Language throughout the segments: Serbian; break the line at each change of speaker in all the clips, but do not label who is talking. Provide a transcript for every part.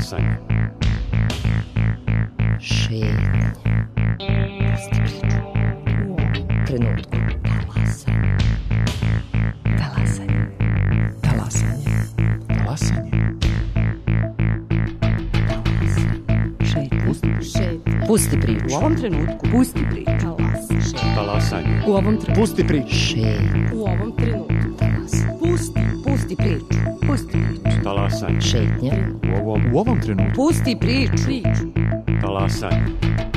Talasanje.
Šetnje. Pusti priču. U ovom trenutku. Talasanje. Talasanje. Talasanje.
Talasanje.
Šetnje. Pusti priču.
U ovom trenutku.
Pusti priču.
Talasanje.
U ovom trenutku.
Pusti priču.
Šetnje.
U ovom trenutku.
Pusti priču. Pusti priču.
Talasanje.
Šetnje.
U ovom trenutku.
Pusti priču.
Talasanje.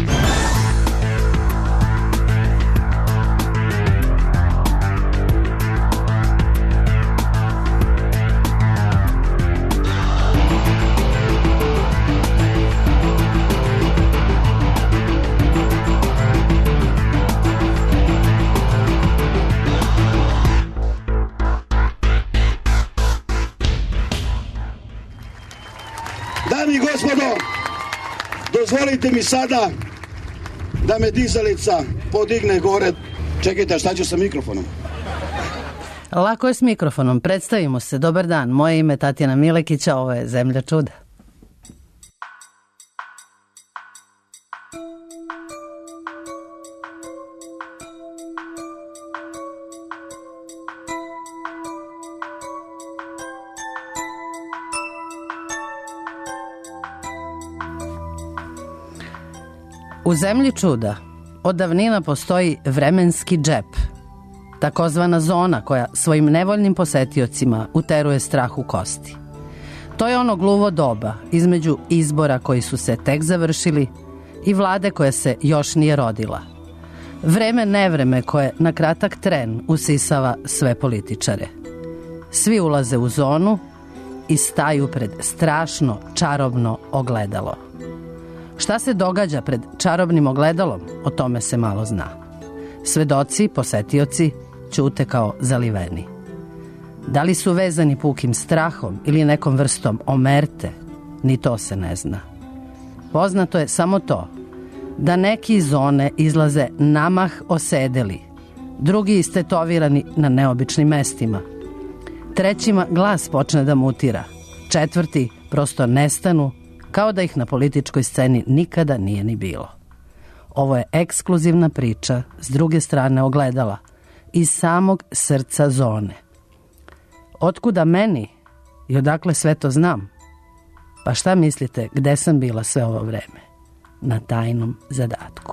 Dame i gospodo, dozvolite mi sada da me dizalica podigne gore. Čekajte, šta ću sa mikrofonom?
Lako je s mikrofonom. Predstavimo se. Dobar dan. Moje ime je Tatjana Milekić, a ovo je Zemlja čuda. U Zemlji čuda od davnina postoji vremenski džep, takozvana zona koja svojim nevoljnim posetiocima uteruje strah u kosti. To je ono gluvo doba između izbora koji su se tek završili i vlade koja se još nije rodila. Vreme nevreme koje na kratak tren usisava sve političare. Svi ulaze u zonu i staju pred strašno čarobno ogledalo. Šta se događa pred čarobnim ogledalom, o tome se malo zna. Svedoci, posetioci, ćute kao zaliveni. Da li su vezani pukim strahom ili nekom vrstom omerte, ni to se ne zna. Poznato je samo to, da neki iz zone izlaze namah osedeli, drugi istetovirani na neobičnim mestima. Trećima glas počne da mutira, četvrti prosto nestanu, kao da ih na političkoj sceni nikada nije ni bilo. Ovo je ekskluzivna priča s druge strane ogledala, iz samog srca zone. Otkuda meni i odakle sve to znam? Pa šta mislite, gde sam bila sve ovo vreme? Na tajnom zadatku.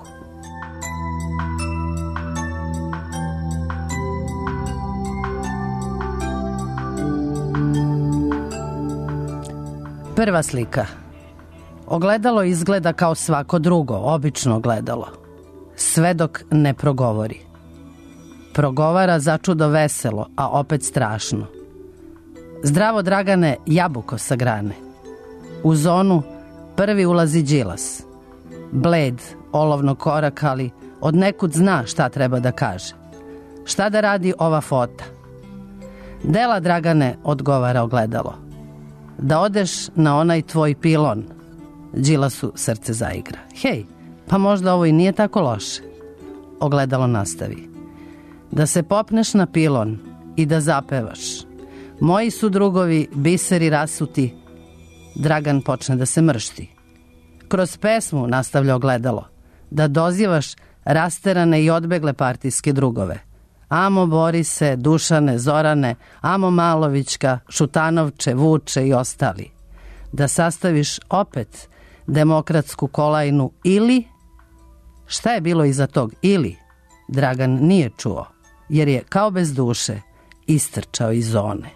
Prva slika. Ogledalo izgleda kao svako drugo, obično ogledalo. Sve dok ne progovori. Progovara začudo veselo, a opet strašno. Zdravo, Dragane, jabuko sa grane. U zonu prvi ulazi Đilas. Bled, olovno korak, ali od nekud zna šta treba da kaže. Šta da radi ova fota? Dela, Dragane, odgovara ogledalo. Da odeš na onaj tvoj pilon. Đilasu srce zaigra. Hej, pa možda ovo i nije tako loše. Ogledalo nastavi. Da se popneš na pilon i da zapevaš. Moji su drugovi biseri rasuti. Dragan počne da se mršti. Kroz pesmu, nastavlja ogledalo, da dozivaš rasterane i odbegle partijske drugove. Amo Borise, Dušane, Zorane, Amo Malovićka, Šutanovče, Vuče i ostali. Da sastaviš opet demokratsku kolajnu ili... Šta je bilo iza tog ili? Dragan nije čuo, jer je kao bez duše istrčao iz zone.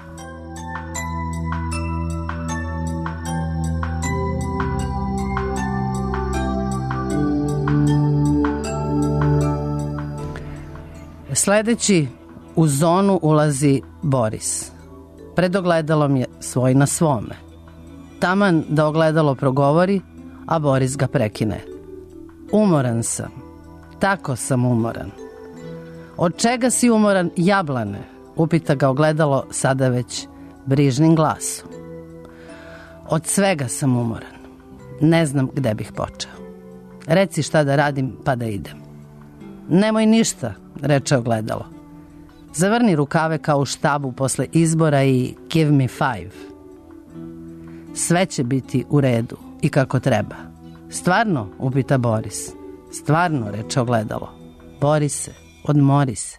Sledeći u zonu ulazi Boris. Pred ogledalom je svoj na svome. Taman da ogledalo progovori, a Boris ga prekine. Umoran sam. Tako sam umoran. Od čega si umoran, Jablane? Upita ga ogledalo sada već brižnim glasom. Od svega sam umoran. Ne znam gde bih počeo. Reci šta da radim pa da idem. Nemoj ništa, reče ogledalo. Zavrni rukave kao u štabu posle izbora i give me 5. Sve će biti u redu i kako treba. Stvarno, upita Boris. Stvarno, reče ogledalo. Borise, odmori se.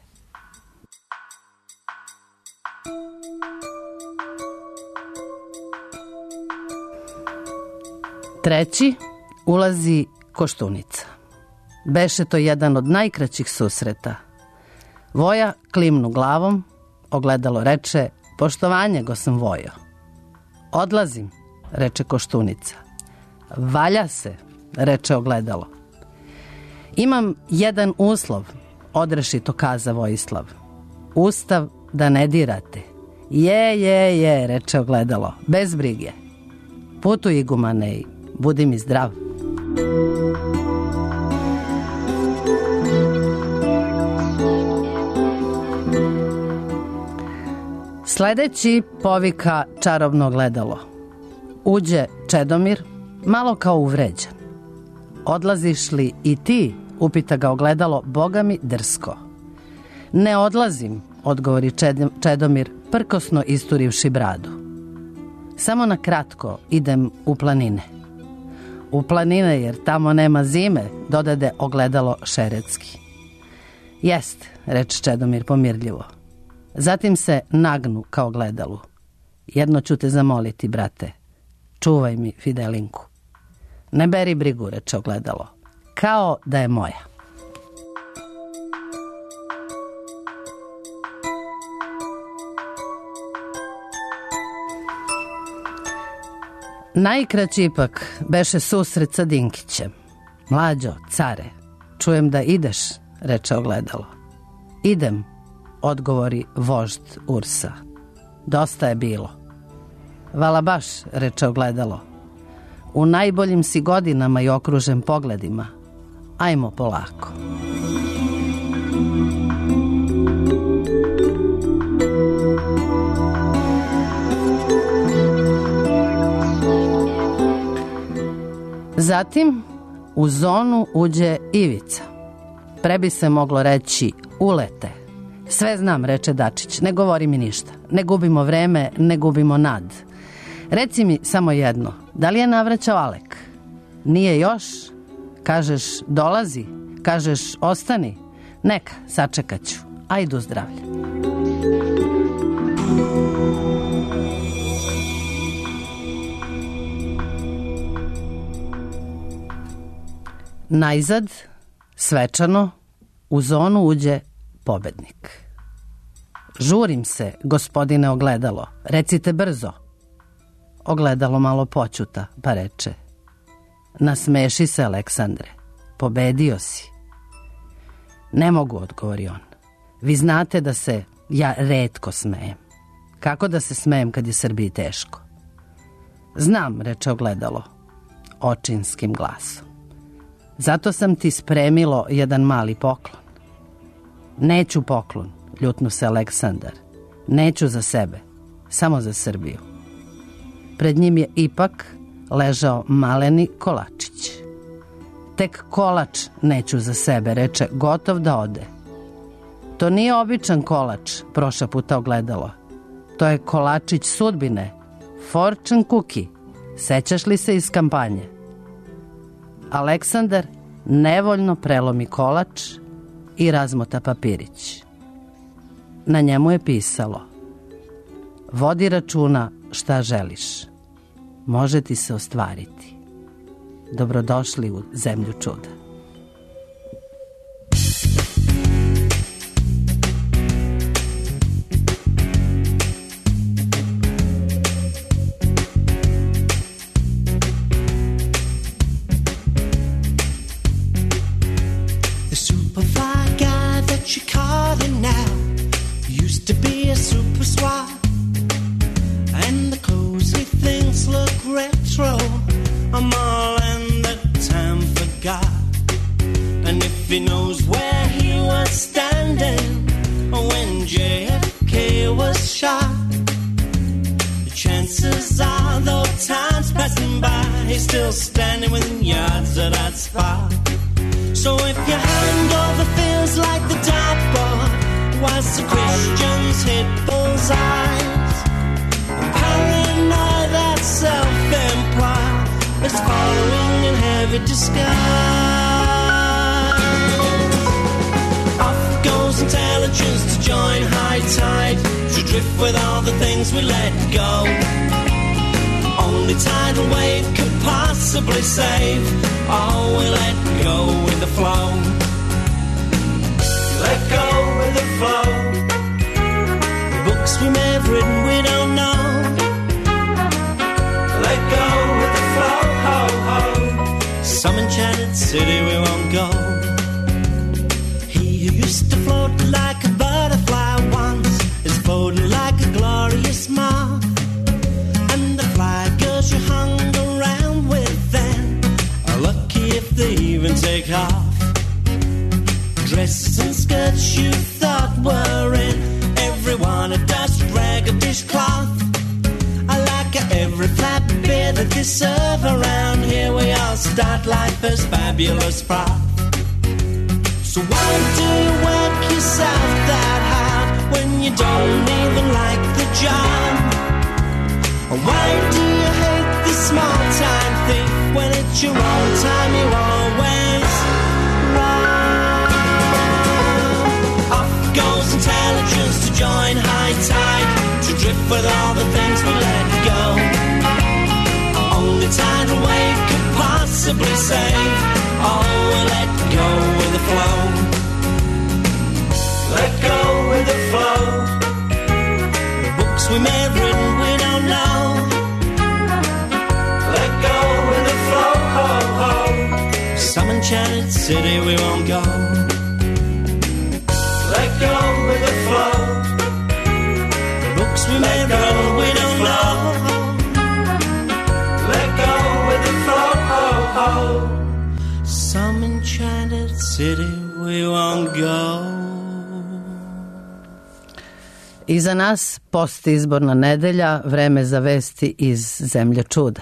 Treći ulazi Koštunica. Beše to jedan od najkraćih susreta. Voja klimnu glavom, ogledalo reče, poštovanje go sam Vojo. Odlazim, reče Koštunica. Valja se, reče ogledalo. Imam jedan uslov, odrešito kaza Vojislav. Ustav da ne dirate. Je, reče ogledalo, bez brige. Putuj, igumane, i budi mi zdrav. Sledeći povika čarobno ogledalo. Uđe Čedomir, malo kao uvređen. Odlaziš li i ti, upita ga ogledalo, boga mi drsko. Ne odlazim, odgovori Čedomir, prkosno isturivši bradu. Samo na kratko idem u planine. U planine, jer tamo nema zime, dodade ogledalo šeretski. Jest, reče Čedomir pomirljivo. Zatim se nagnu kao ogledalu. Jedno ću te zamoliti, brate. Čuvaj mi Fidelinku. Ne beri brigu, reče ogledalo. Kao da je moja. Najkraći ipak beše susret sa Dinkićem. Mlađo, care, čujem da ideš, reče ogledalo. Idem, odgovori vožd Ursa. Dosta je bilo. Vala baš, reče ogledalo. U najboljim si godinama i okružen pogledima. Ajmo polako. Zatim u zonu uđe Ivica. Pre bi se moglo reći ulete. Sve znam, reče Dačić, ne govori mi ništa. Ne gubimo vreme, ne gubimo nad. Reci mi samo jedno, da li je navraćao Alek? Nije još? Kažeš dolazi? Kažeš ostani? Neka, sačekat ću. Ajdu zdravlje. Najzad, svečano, u zonu uđe pobednik. Žurim se, gospodine ogledalo, recite brzo. Ogledalo malo počuta, pa reče. Nasmeši se, Aleksandre, pobedio si. Ne mogu, odgovori on. Vi znate da se ja retko smejem. Kako da se smejem kad je Srbiji teško? Znam, reče ogledalo, očinskim glasom. Zato sam ti spremilo jedan mali poklon. Neću poklon, ljutnu se Aleksandar. Neću za sebe, samo za Srbiju. Pred njim je ipak ležao maleni kolačić. Tek kolač neću za sebe, reče, gotov da ode. To nije običan kolač, prošaputa ogledalo. To je kolačić sudbine, fortune cookie. Sećaš li se iz kampanje? Aleksandar nevoljno prelomi kolač i razmota papirić. Na njemu je pisalo: vodi računa šta želiš. Može ti se ostvariti. Dobrodošli u zemlju čuda.
He knows where he was standing when JFK was shot. The chances are, though time's passing by, he's still standing within yards of that spot. So if your hand over feels like the dartboard, whilst the Christians hit bullseyes, paranoid that self is following in heavy disguise. Off goes intelligence to join high tide, to drift with all the things we let go. Only tidal wave could possibly save all we let go with the flow. Let go with the flow. The books we may have written we don't know. Let go with the flow, ho, ho. Some enchanted city we won't go. He who used to float like a butterfly once is floating like a glorious moth. And the fly girls you hung around with then are lucky if they even take off. Dresses and skirts you thought were in, everyone a dust rag of dishcloth. I like every flat beer that they serve around here. We all start life as fabulous froth. So why do you work yourself that hard when you don't even like the job? And why do you hate the small time thief when it's your own time you always rob? Off goes intelligence to join high tide, to drift with all the things we let go. Only tidal wave could possibly save all we let go with the flow. Let go with the flow. The books we may have written we don't know. Let go with the flow, ho, ho. Some enchanted city we won't go. Let go with the flow. The books we may have written we don't know. Let go with the flow, ho, ho. Some enchanted city we won't go.
Iza nas postizborna nedelja, vreme za vesti iz zemlje čuda.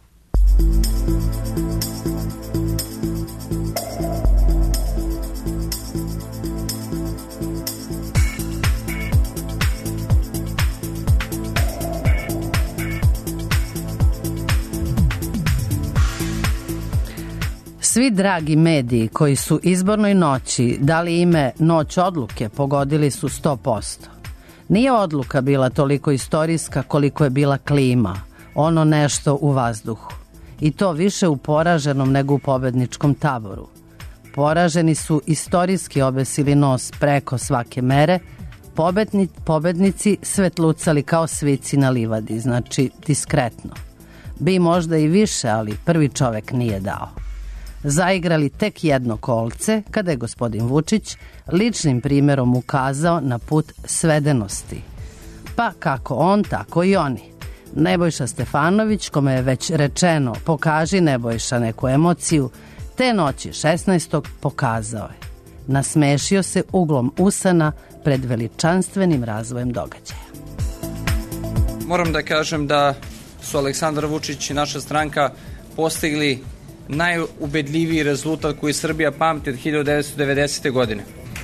Svi dragi mediji koji su izbornoj noći dali ime Noć odluke pogodili su 100%. Nije odluka bila toliko istorijska koliko je bila klima, ono nešto u vazduhu. I to više u poraženom nego u pobedničkom taboru. Poraženi su istorijski obesili nos preko svake mere, pobednici svetlucali kao svici na livadi, znači diskretno. Bi možda i više, ali prvi čovek nije dao. Zaigrali tek jedno kolce kada je gospodin Vučić ličnim primjerom ukazao na put svedenosti. Pa kako on, tako i oni. Nebojša Stefanović, kome je već rečeno pokaži Nebojša neku emociju, te noći 16. pokazao je. Nasmešio se uglom usana pred veličanstvenim razvojem događaja.
Moram da kažem da su Aleksandar Vučić i naša stranka postigli najubedljiviji rezultat koji Srbija pamti od 1990. godine.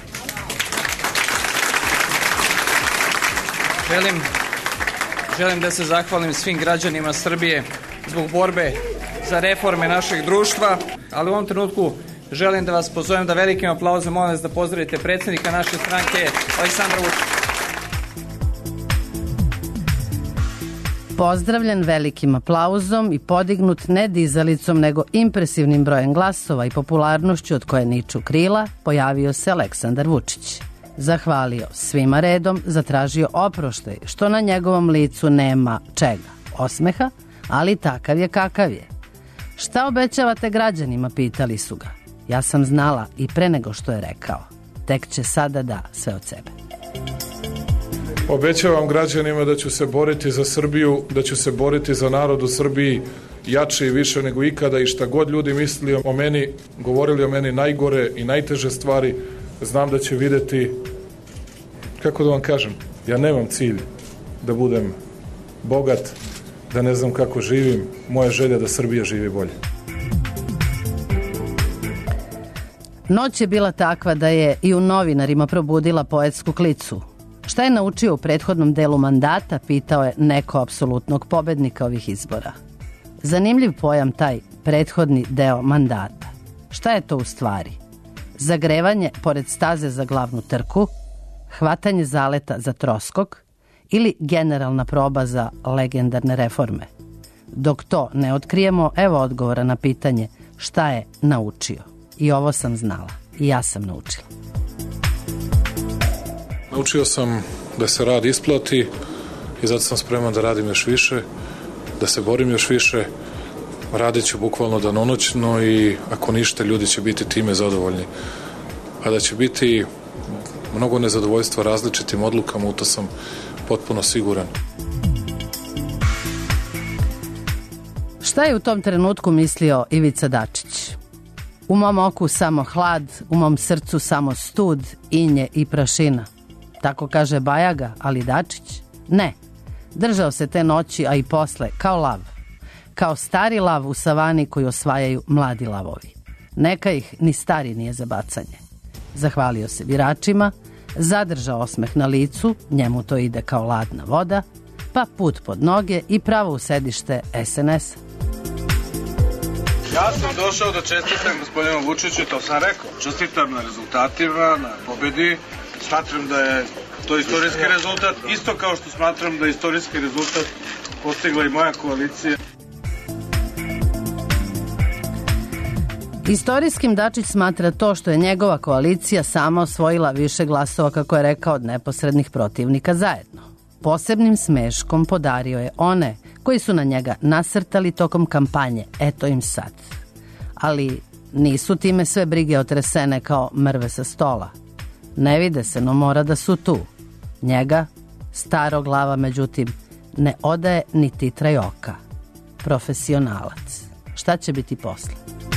Želim da se zahvalim svim građanima Srbije zbog borbe za reforme našeg društva, ali u ovom trenutku želim da vas pozovem da velikim aplauzom molim vas da pozdravite predsjednika naše stranke Aleksandra Vučića.
Pozdravljen velikim aplauzom i podignut ne dizalicom nego impresivnim brojem glasova i popularnošću od koje niču krila, pojavio se Aleksandar Vučić. Zahvalio svima redom, zatražio oproštaj što na njegovom licu nema čega, osmeha, ali takav je kakav je. Šta obećavate građanima, pitali su ga. Ja sam znala i pre nego što je rekao. Tek će sada da sve od sebe.
Obećavam građanima da ću se boriti za Srbiju, da ću se boriti za narod u Srbiji jače i više nego ikada i šta god ljudi mislili o meni, govorili o meni najgore i najteže stvari, znam da će videti, kako da vam kažem, ja nemam cilj da budem bogat, da ne znam kako živim, moja želja da Srbija živi bolje.
Noć je bila takva da je i u novinarima probudila poetsku klicu. Šta je naučio u prethodnom delu mandata, pitao je neko apsolutnog pobednika ovih izbora. Zanimljiv pojam taj prethodni deo mandata. Šta je to u stvari? Zagrevanje pored staze za glavnu trku, hvatanje zaleta za troskok ili generalna proba za legendarne reforme? Dok to ne otkrijemo, evo odgovora na pitanje šta je naučio. I ovo sam znala. I ja sam naučila.
Naučio sam da se rad isplati i zato sam spreman da radim još više, da se borim još više. Radit ću bukvalno danonoćno i ako ništa, ljudi će biti time zadovoljni. A da će biti mnogo nezadovoljstva različitim odlukama, u to sam potpuno siguran.
Šta je u tom trenutku mislio Ivica Dačić? U mom oku samo hlad, u mom srcu samo stud, inje i prašina. Tako kaže Bajaga, ali Dačić? Ne. Držao se te noći, a i posle, kao lav. Kao stari lav u savani koju osvajaju mladi lavovi. Neka ih ni stari nije za bacanje. Zahvalio se biračima, zadržao osmeh na licu, njemu to ide kao ladna voda, pa put pod noge i pravo u sedište SNS-a.
Ja sam došao da čestitam gospodinu Vučiću, to sam rekao. Čestitam na rezultatima, na pobedi. Smatram da je to istorijski rezultat, isto kao što smatram da je istorijski rezultat postigla i moja koalicija.
Istorijskim Dačić smatra to što je njegova koalicija sama osvojila više glasova, kako je rekao, od neposrednih protivnika zajedno. Posebnim smeškom podario je one koji su na njega nasrtali tokom kampanje, eto im sad. Ali nisu time sve brige otresene kao mrve sa stola. Ne vide se, no mora da su tu. Njega, staro glava, međutim, ne odaje ni titraj oka. Profesionalac. Šta će biti posle?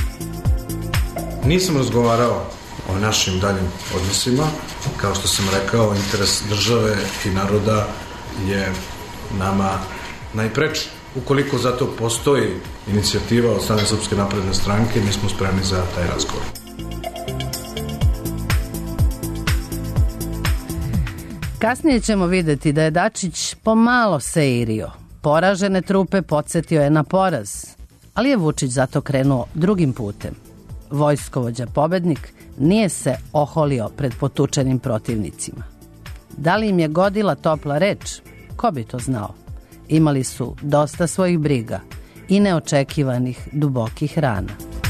Nisam razgovarao o našim daljim odnosima. Kao što sam rekao, interes države i naroda je nama najpreči. Ukoliko zato postoji inicijativa od strane Srpske napredne stranke, mi smo spremni za taj razgovor.
Kasnije ćemo videti da je Dačić pomalo seirio. Poražene trupe podsjetio je na poraz, ali je Vučić zato krenuo drugim putem. Vojskovođa pobednik nije se oholio pred potučenim protivnicima. Da li im je godila topla reč? Ko bi to znao? Imali su dosta svojih briga i neočekivanih dubokih rana.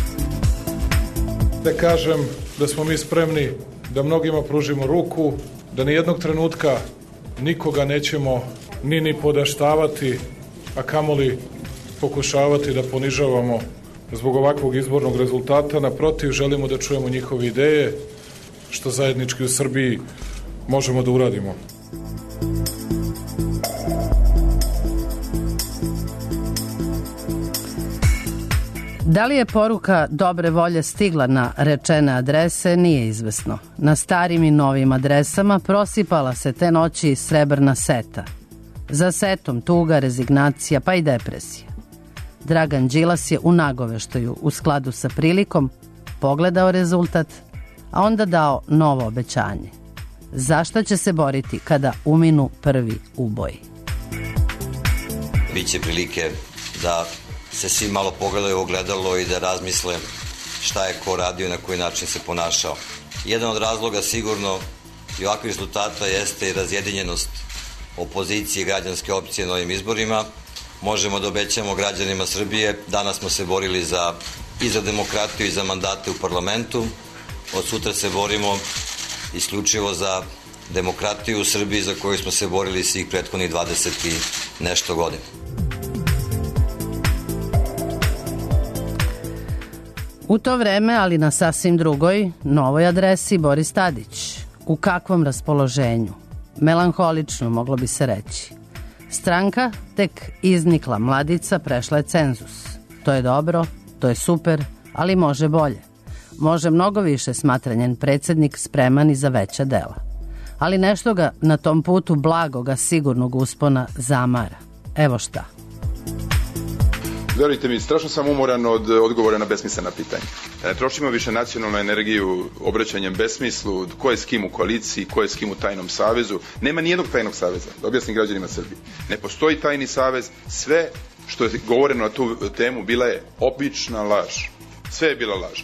Da kažem da smo mi spremni da mnogima pružimo ruku, da nijednog trenutka nikoga nećemo ni podaštavati, a kamoli pokušavati da ponižavamo zbog ovakvog izbornog rezultata. Naprotiv, želimo da čujemo njihove ideje, što zajednički u Srbiji možemo da uradimo.
Da li je poruka dobre volje stigla na rečene adrese, nije izvesno. Na starim i novim adresama prosipala se te noći srebrna seta. Za setom tuga, rezignacija pa i depresija. Dragan Đilas je u nagoveštaju u skladu sa prilikom pogledao rezultat, a onda dao novo obećanje. Za šta će se boriti kada uminu prvi uboji?
Biće prilike da se svi malo pogledaju u ogledalo i da razmisle šta je ko radio i na koji način se ponašao. Jedan od razloga sigurno i ovakvih rezultata jeste i razjedinjenost opozicije i građanske opcije na ovim izborima. Možemo da obećamo građanima Srbije, danas smo se borili i za demokratiju i za mandate u parlamentu. Od sutra se borimo isključivo za demokratiju u Srbiji za koju smo se borili svih prethodnih 20 i nešto godina.
U to vreme, ali na sasvim drugoj, novoj adresi, Boris Tadić. U kakvom raspoloženju? Melanholično, moglo bi se reći. Stranka, tek iznikla mladica, prešla je cenzus. To je dobro, to je super, ali može bolje. Može mnogo više, smatra njen predsjednik, spreman i za veća dela. Ali nešto ga na tom putu blagoga sigurnog uspona zamara. Evo šta.
Verujte mi, strašno sam umoran od odgovora na besmislena pitanja. Ne trošimo više nacionalnu energiju obraćanjem besmislu, ko je s kim u koaliciji, ko je s kim u tajnom savezu. Nema nijednog tajnog saveza, da objasnim građanima Srbije. Ne postoji tajni savez, sve što je govoreno na tu temu bila je obična laž. Sve je bila laž.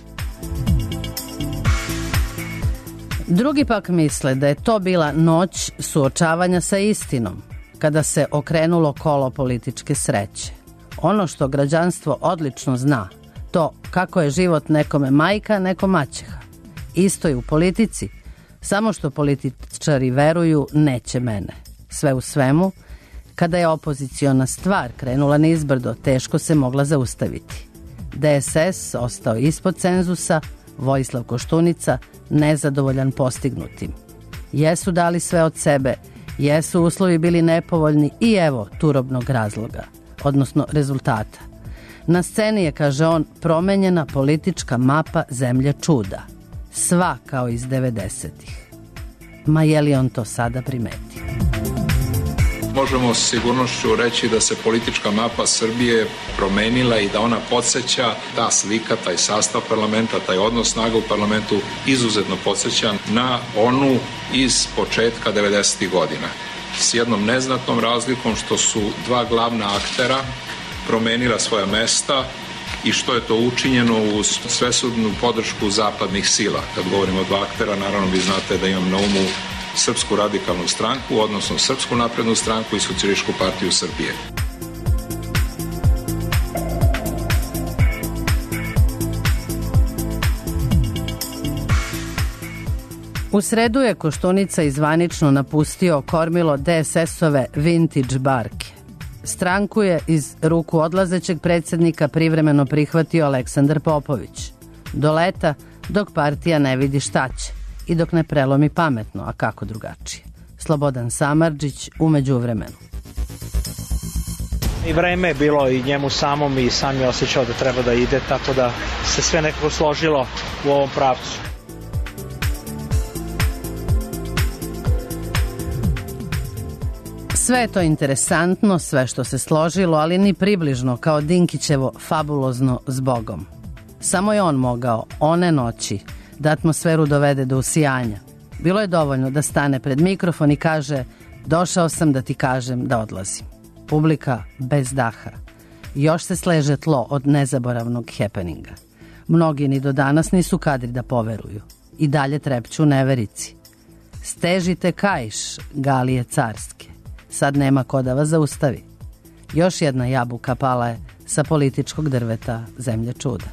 Drugi pak misle da je to bila noć suočavanja sa istinom, kada se okrenulo kolo političke sreće. Ono što građanstvo odlično zna, to kako je život nekome majka, neko maćeha. Isto je u politici, samo što političari veruju neće mene. Sve u svemu, kada je opoziciona stvar krenula nizbrdo, teško se mogla zaustaviti. DSS ostao ispod cenzusa, Vojislav Koštunica nezadovoljan postignutim. Jesu dali sve od sebe, jesu uslovi bili nepovoljni i evo turobnog razloga, odnosno rezultata. Na sceni je, kaže on, promenjena politička mapa zemlje čuda. Sva kao iz 90-ih. Ma je li on to sada primetio?
Možemo s sigurnošću reći da se politička mapa Srbije promenila i da ona podsjeća, ta slika, taj sastav parlamenta, taj odnos snaga u parlamentu izuzetno podsjeća na onu iz početka 90. godina. S jednom neznatnom razlikom što su dva glavna aktera promenila svoja mesta i što je to učinjeno uz svesrdnu podršku zapadnih sila. Kad govorimo o dva aktera, naravno vi znate da imam na umu Srpsku radikalnu stranku, odnosno Srpsku naprednu stranku i Socijalističku partiju Srbije.
U sredu je Koštunica izvanično napustio kormilo DSS-ove vintage barke. Stranku je iz ruku odlazećeg predsjednika privremeno prihvatio Aleksandar Popović. Do leta, dok partija ne vidi šta će i dok ne prelomi pametno, a kako drugačije. Slobodan Samardžić u međuvremenu.
I vreme je bilo i njemu samom i sam je osjećao da treba da ide, tako da se sve nekako složilo u ovom pravcu.
Sve je to interesantno, sve što se složilo, ali ni približno kao Dinkićevo fabulozno s Bogom. Samo je on mogao, one noći, da atmosferu dovede do usijanja. Bilo je dovoljno da stane pred mikrofon i kaže: došao sam da ti kažem da odlazim. Publika bez daha. Još se sleže tlo od nezaboravnog happeninga. Mnogi ni do danas nisu kadri da poveruju. I dalje trepću neverici. Stežite kaiš, galije carske. Sad nema ko da vas zaustavi. Još jedna jabuka pala je sa političkog drveta zemlje čuda.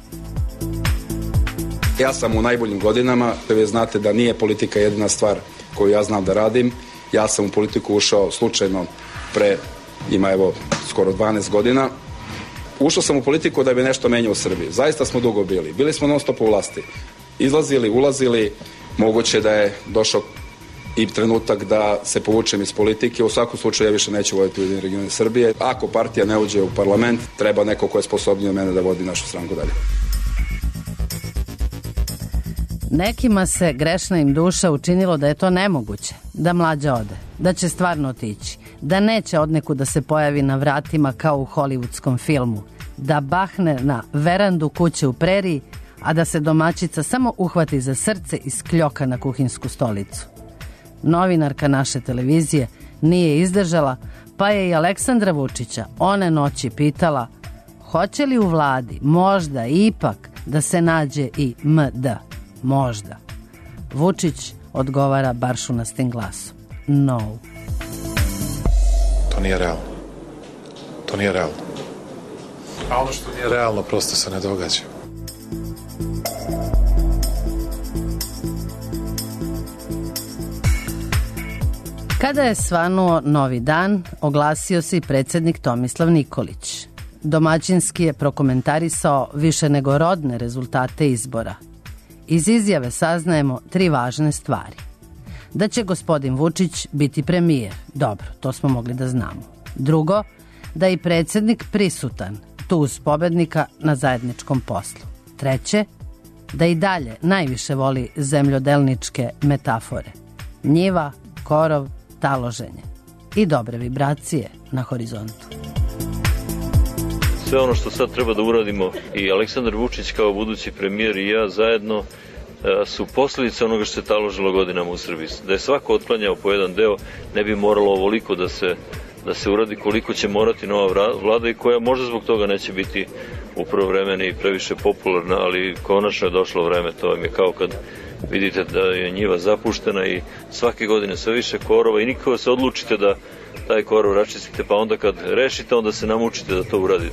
Ja sam u najboljim godinama, vi znate da nije politika jedina stvar koju ja znam da radim. Ja sam u politiku ušao slučajno pre, ima evo skoro 12 godina. Ušao sam u politiku da bi nešto menjao u Srbiji. Zaista smo dugo bili. Bili smo non stop u vlasti. Izlazili, ulazili, moguće da je došao i trenutak da se povučem iz politike. U svakom slučaju ja više neću voditi Ujedinjene regione Srbije. Ako partija ne uđe u parlament, treba neko ko je sposobniji od mene da vodi našu stranku dalje.
Nekima se grešna im duša učinilo da je to nemoguće, da Mlađa ode, da će stvarno otići, da neće odneku da se pojavi na vratima kao u hollywoodskom filmu, da bahne na verandu kuće u preriji, a da se domaćica samo uhvati za srce i skljoka na kuhinsku stolicu. Novinarka naše televizije nije izdržala, pa je i Aleksandra Vučića one noći pitala hoće li u vladi možda ipak da se nađe i MD. Možda. Vučić odgovara baršunastim glasom. No.
To nije realno. To nije realno. A ono što nije realno prosto se ne događa.
Kada je svanuo novi dan, oglasio se i predsjednik Tomislav Nikolić. Domaćinski je prokomentarisao više nego rodne rezultate izbora. Iz izjave saznajemo 3 važne stvari. Da će gospodin Vučić biti premijer. Dobro, to smo mogli da znamo. Drugo, da je i predsjednik prisutan, tu uz pobednika na zajedničkom poslu. Treće, da i dalje najviše voli zemljodelničke metafore. Njiva, korov, taloženje. I dobre vibracije na horizontu.
Sve ono što sad treba da uradimo i Aleksandar Vučić kao budući premijer i ja zajedno su posljedice onoga što se taložilo godinama u Srbiji. Da je svako otklanjao po jedan deo, ne bi moralo ovoliko da se uradi, koliko će morati nova vlada i koja možda zbog toga neće biti u prvo vreme ni previše popularna, ali konačno je došlo vreme. To vam je kao kad vidite da je njiva zapuštena i svake godine sve više korova i nikako se odlučite da taj korov raščistite, pa onda kad rešite, onda se namučite da to uradite.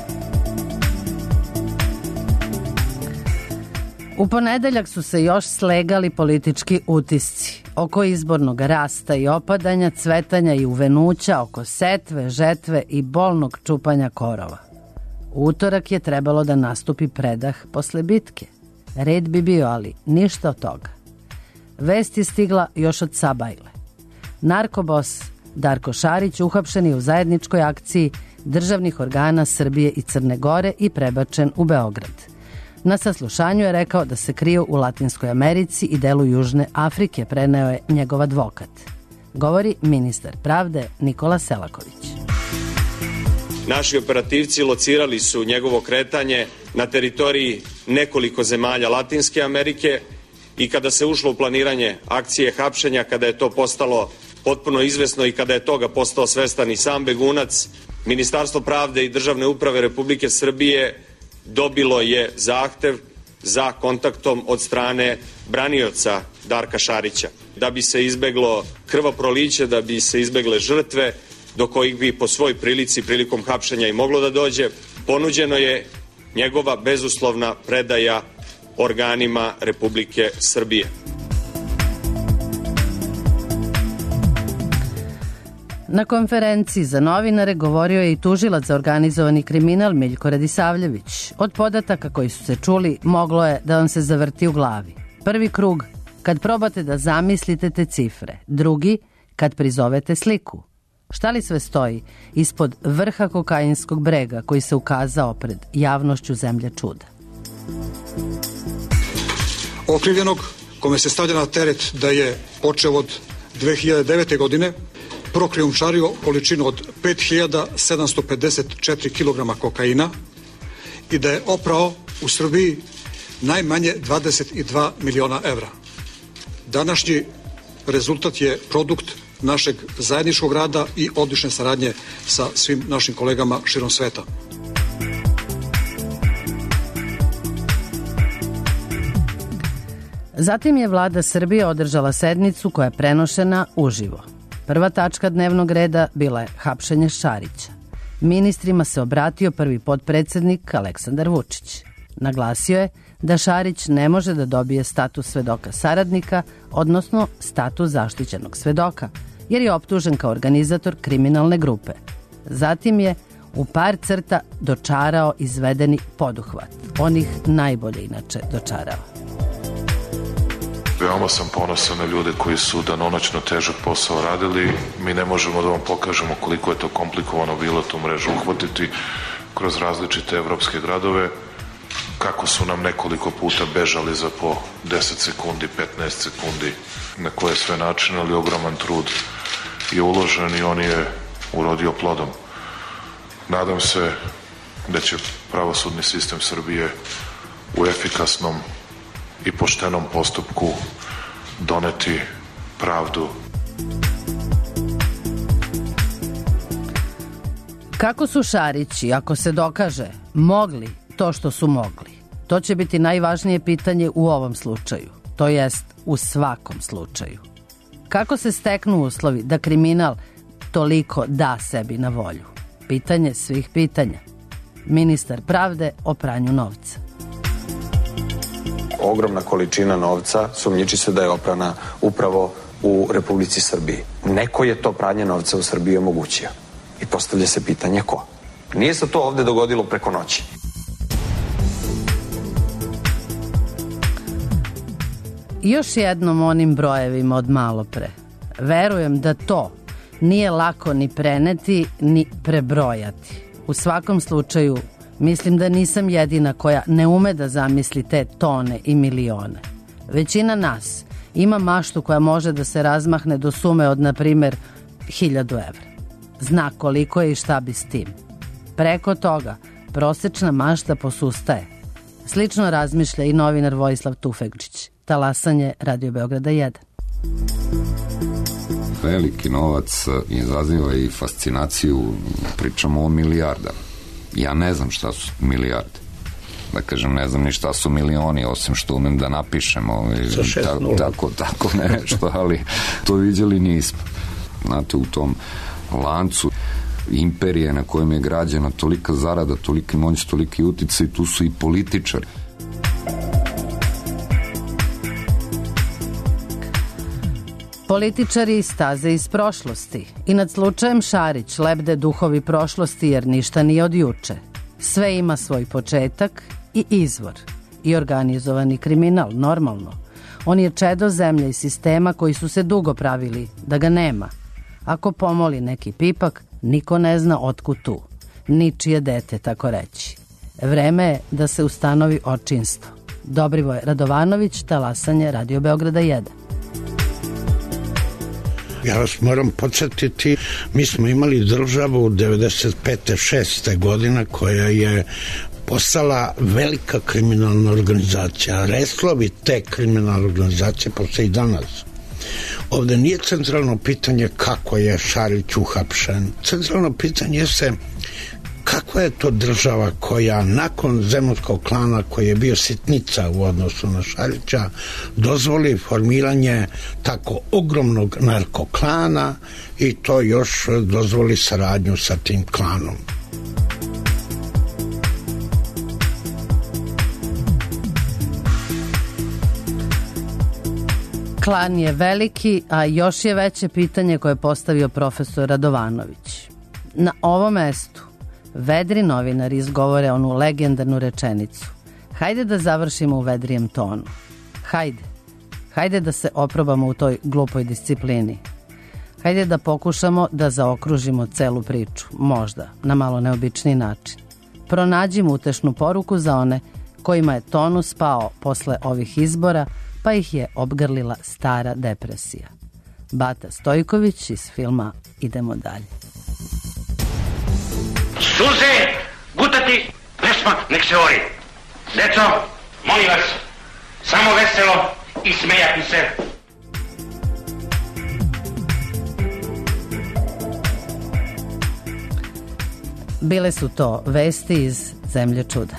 U ponedeljak su se još slegali politički utisci oko izbornog rasta i opadanja, cvetanja i uvenuća, oko setve, žetve i bolnog čupanja korova. U utorak je trebalo da nastupi predah posle bitke. Red bi bio, ali ništa od toga. Vest je stigla još od Sabajle. Narkobos Darko Šarić uhapšen je u zajedničkoj akciji državnih organa Srbije i Crne Gore i prebačen u Beograd. Na saslušanju je rekao da se krio u Latinskoj Americi i delu Južne Afrike, preneo je njegov advokat. Govori ministar pravde Nikola Selaković.
Naši operativci locirali su njegovo kretanje na teritoriji nekoliko zemalja Latinske Amerike i kada se ušlo u planiranje akcije hapšenja, kada je to postalo potpuno izvesno i kada je toga postao svestan i sam begunac, Ministarstvo pravde i državne uprave Republike Srbije dobilo je zahtev za kontaktom od strane branioca Darka Šarića. Da bi se izbeglo krvoproliće, da bi se izbegle žrtve do kojih bi po svoj prilici prilikom hapšenja i moglo da dođe, ponuđeno je njegova bezuslovna predaja organima Republike Srbije.
Na konferenciji za novinare govorio je i tužilac za organizovani kriminal Miljko Radisavljević. Od podataka koji su se čuli, moglo je da vam se zavrti u glavi. Prvi krug, kad probate da zamislite te cifre. Drugi, kad prizovete sliku. Šta li sve stoji ispod vrha kokainskog brega koji se ukazao pred javnošću zemlje čuda?
Okrivljenog, kome se stavlja na teret da je počeo od 2009. godine prvo krijumčario količinu od 5754 kg kokaina i da je oprao u Srbiji najmanje 22 miliona evra. Današnji rezultat je produkt našeg zajedničkog rada i odlične saradnje sa svim našim kolegama širom sveta.
Zatim je vlada Srbije održala sednicu koja je prenošena uživo. Prva tačka dnevnog reda bila je hapšenje Šarića. Ministrima se obratio prvi potpredsednik Aleksandar Vučić. Naglasio je da Šarić ne može da dobije status svedoka saradnika, odnosno status zaštićenog svedoka, jer je optužen kao organizator kriminalne grupe. Zatim je u par crta dočarao izvedeni poduhvat. Onih najbolje inače dočarao.
Veoma sam ponosan na ljude koji su danonoćno težak posao radili. Mi ne možemo da vam pokažemo koliko je to komplikovano bilo tu mrežu uhvatiti kroz različite evropske gradove, kako su nam nekoliko puta bežali za po 10 sekundi, 15 sekundi, na koje sve načine, ali ogroman trud je uložen i on je urodio plodom. Nadam se da će pravosudni sistem Srbije u efikasnom i poštenom postupku doneti pravdu.
Kako su Šarići, ako se dokaže, mogli to što su mogli? To će biti najvažnije pitanje u ovom slučaju, to jest u svakom slučaju. Kako se steknu uslovi da kriminal toliko da sebi na volju? Pitanje svih pitanja. Ministar pravde o pranju novca.
Ogromna količina novca sumnjiči se da je oprana upravo u Republici Srbiji. Neko je to pranje novca u Srbiji omogućio. I postavlja se pitanje ko. Nije se to ovde dogodilo preko noći.
Još jednom onim brojevima od malo pre. Verujem da to nije lako ni preneti, ni prebrojati. U svakom slučaju, mislim da nisam jedina koja ne ume da zamisli te tone i milione. Većina nas ima maštu koja može da se razmahne do sume od, na primer, 1000 evra. Zna koliko je i šta bi s tim. Preko toga, prosečna mašta posustaje. Slično razmišlja i novinar Vojislav Tufegđić. Talasanje Radio Beograda 1.
veliki novac izaziva i fascinaciju, pričamo o milijardama. Ja ne znam šta su milijarde. Da kažem, ne znam ni šta su milioni, osim što umem da napišem tako nešto, ali to vidjeli nismo. Znate, u tom lancu imperije na kojem je građena tolika zarada, toliki moć, toliki uticaj, tu su i političari.
Političari staze iz prošlosti i nad slučajem Šarić lebde duhovi prošlosti jer ništa nije od juče. Sve ima svoj početak i izvor. I organizovani kriminal, normalno. On je čedo zemlje i sistema koji su se dugo pravili da ga nema. Ako pomoli neki pipak, niko ne zna otkud tu. Ničije dete, tako reći. Vreme je da se ustanovi očinstvo. Dobrivoj Radovanović, talasanje Radio Beograda 1.
Ja vas moram podsjetiti, mi smo imali državu 95. 6. godina koja je postala velika kriminalna organizacija. Reslovi te kriminalne organizacije postoje i danas. Ovde nije centralno pitanje kako je Šarić uhapšen. Centralno pitanje je kakva je to država koja nakon Zemunskog klana, koji je bio sitnica u odnosu na Šarića, dozvoli formiranje tako ogromnog narkoklana i to još dozvoli saradnju sa tim klanom.
Klan je veliki, a još je veće pitanje koje je postavio profesor Radovanović. Na ovom mestu vedri novinari izgovore onu legendarnu rečenicu. Hajde da završimo u vedrijem tonu. Hajde da se oprobamo u toj glupoj disciplini. Hajde da pokušamo da zaokružimo celu priču, možda na malo neobičniji način. Pronađimo utešnu poruku za one kojima je tonus pao posle ovih izbora, pa ih je obgrlila stara depresija. Bata Stojković iz filma Idemo dalje.
Suze, gutati, pesma, nek se ori. Deco, molim vas, samo veselo i smejati se.
Bile su to vesti iz Zemlje čuda.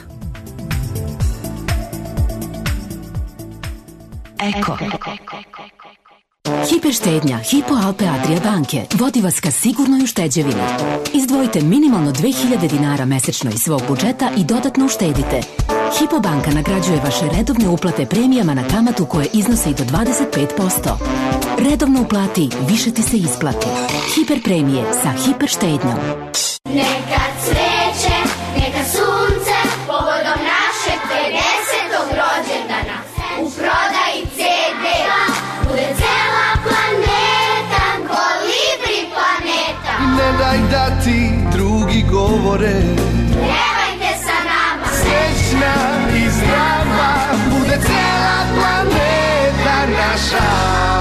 Eko. Hiperštednja Hypo Alpe Adria banke vodi vas ka sigurnoj ušteđevini. Izdvojite minimalno 2000 dinara mesečno iz svog budžeta i dodatno uštedite. Hypo banka nagrađuje vaše redovne uplate premijama na kamatu koje iznose i do 25%. Redovno uplati, više ti se isplati. Hiper premije sa hiperštednjom.
Neka cveće, neka sunce, povodom našeg 50. rođendana. U prodaji CD bude cela planeta, kolibri planeta.
Ne daj da ti drugi govore,
Pevajte sa nama,
srećna i zdrava, bude cela planeta naša.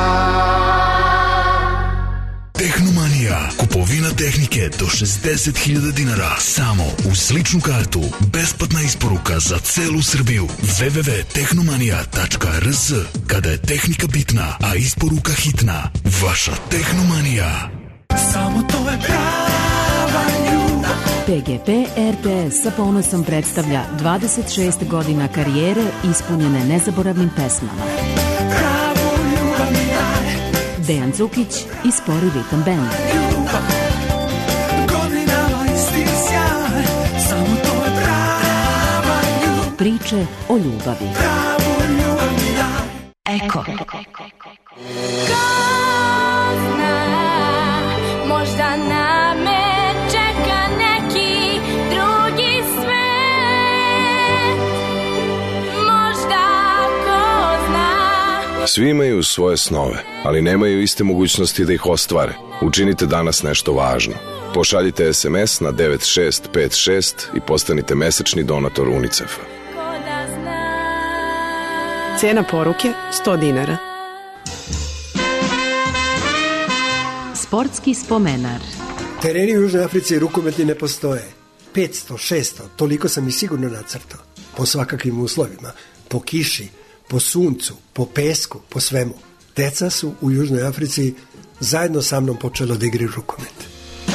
Tehnomanija. Kupovina tehnike do 60.000 dinara. Samo uz sličnu kartu. Besplatna isporuka za celu Srbiju. www.tehnomanija.rs. Kada je tehnika bitna, a isporuka hitna. Vaša Tehnomanija.
Samo to je prava ljubav.
PGP RTS sa ponosom predstavlja 26 godina karijere ispunjene nezaboravnim pesmama.
Pravu ljubav mi daje.
Dejan Cukić i Spori Ritam Band.
Godinama isti sjaj, samo to je prava ljubav.
Priče o ljubavi.
Pravu ljubav mi daje.
Eko.
možda na me čeka neki drugi svet. Možda ko zna.
Svi imaju svoje snove, ali nemaju iste mogućnosti da ih ostvare. Učinite danas nešto važno. Pošaljite SMS na 9656 i postanite mesečni donator UNICEF-a.
Cena poruke 100 dinara.
Sportski spomenar.
Tereni u Južnoj Africi rukometni ne postoje. 500, 600, toliko sam i sigurno nacrtao. Po svakakvim uslovima, po kiši, po suncu, po pesku, po svemu. Deca su u Južnoj Africi zajedno sa mnom počela da igraju rukomet.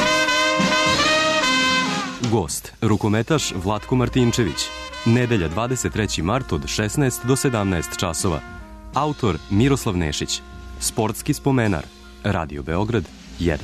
Gost, rukometaš Vlatko Martinčević. Nedelja 23. mart od 16 do 17 časova. Autor Miroslav Nešić. Sportski spomenar. Radio Beograd 1.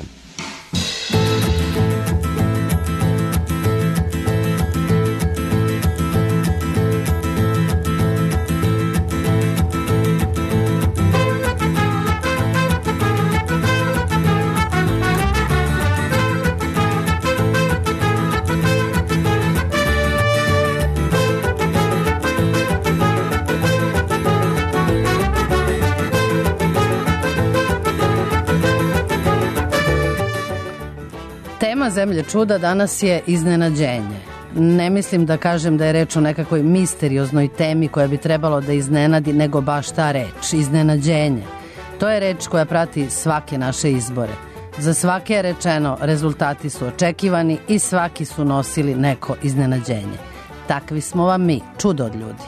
Tema Zemlje čuda danas je iznenađenje. Ne mislim da kažem da je reč o nekakvoj misterioznoj temi koja bi trebalo da iznenadi, nego baš ta reč, iznenađenje. To je reč koja prati svake naše izbore. Za svake je rečeno rezultati su očekivani i svaki su nosili neko iznenađenje. Takvi smo vam mi, čudo od ljudi.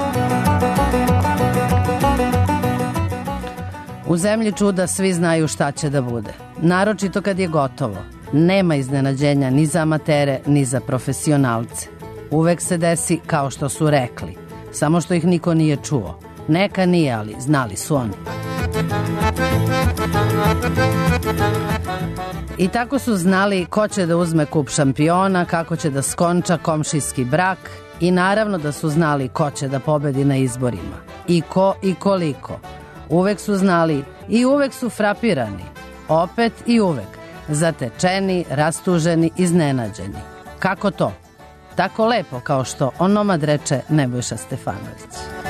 U Zemlji čuda svi znaju šta će da bude. Naročito kad je gotovo. Nema iznenađenja ni za amatere, ni za profesionalce. Uvek se desi kao što su rekli, samo što ih niko nije čuo. Neka nije, ali znali su oni. I tako su znali ko će da uzme kup šampiona, kako će da skonča komšijski brak i naravno da su znali ko će da pobedi na izborima. I ko i koliko. Uvek su znali i uvek su frapirani. Opet i uvek. Zatečeni, rastuženi, iznenađeni. Kako to? Tako lepo kao što onomad reče Nebojša Stefanović.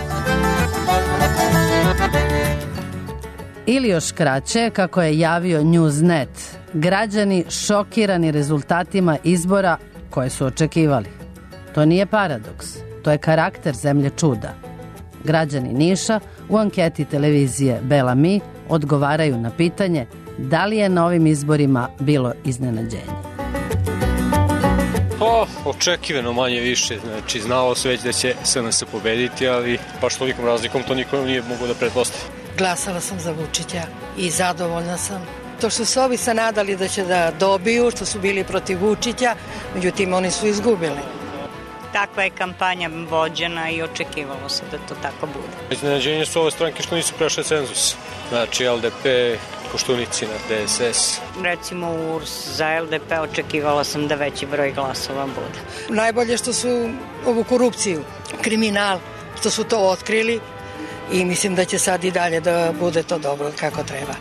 Ili još kraće, kako je javio Newsnet, građani šokirani rezultatima izbora koje su očekivali. To nije paradoks, to je karakter Zemlje čuda. Građani Niša u anketi televizije Bela Mi odgovaraju na pitanje da li je na ovim izborima bilo iznenađenje.
Očekivano manje više, znači znalo se već da će SNS pobediti, ali baš tolikom razlikom to niko nije mogao da pretpostavi.
Glasala sam za Vučića i zadovoljna sam. To što su ovi se nadali da će da dobiju, što su bili protiv Vučića, međutim oni su izgubili.
Takva je kampanja vođena i očekivalo se da to tako bude.
Iznenađenje su ove stranke što nisu prešle cenzus. Znači LDP, Koštunici na DSS.
Recimo u URS za LDP očekivala sam da veći broj glasova bude.
Najbolje što su ovu korupciju, kriminal, što su to otkrili i mislim da će sad i dalje da bude to dobro kako treba.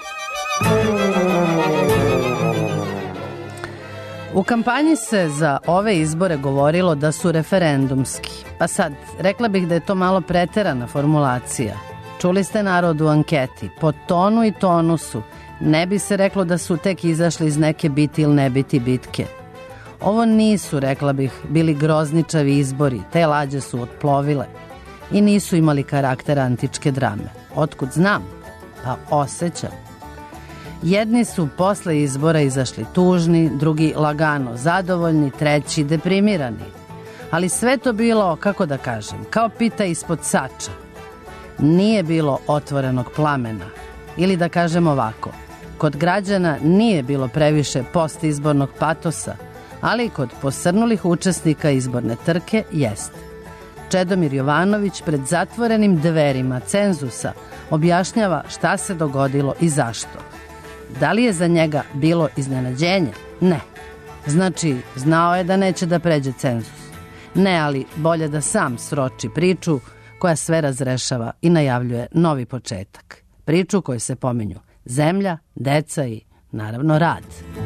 U kampanji se za ove izbore govorilo da su referendumski. Pa sad, rekla bih da je to malo preterana formulacija. Čuli ste narod u anketi, po tonu i tonusu. Ne bi se reklo da su tek izašli iz neke biti ili ne biti bitke. Ovo nisu, rekla bih, bili grozničavi izbori, te lađe su otplovile. I nisu imali karakter antičke drame. Otkud znam? Pa osjećam. Jedni su posle izbora izašli tužni, drugi lagano zadovoljni, treći deprimirani. Ali sve to bilo, kako da kažem, kao pita ispod sača. Nije bilo otvorenog plamena. Ili da kažem ovako, kod građana nije bilo previše postizbornog patosa, ali kod posrnulih učesnika izborne trke jeste. Čedomir Jovanović pred zatvorenim dverima cenzusa objašnjava šta se dogodilo i zašto. Da li je za njega bilo iznenađenje? Ne. Znači, znao je da neće da pređe cenzus. Ne, ali bolje da sam sroči priču koja sve razrešava i najavljuje novi početak. Priču koju se pominju zemlja, deca i, naravno, rad.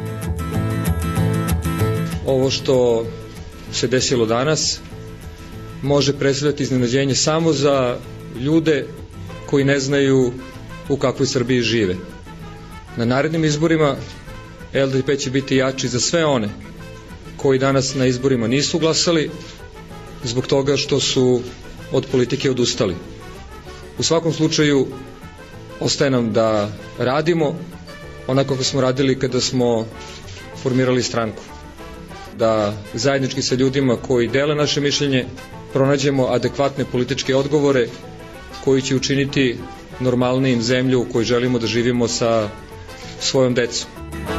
Ovo što se desilo danas može predstavljati iznenađenje samo za ljude koji ne znaju u kakvoj Srbiji žive. Na narednim izborima LDP će biti jači za sve one koji danas na izborima nisu glasali zbog toga što su od politike odustali. U svakom slučaju ostaje nam da radimo onako kako smo radili kada smo formirali stranku. Da zajednički sa ljudima koji dele naše mišljenje pronađemo adekvatne političke odgovore koji će učiniti normalnijim zemlju u kojoj želimo da živimo sa svojom decom.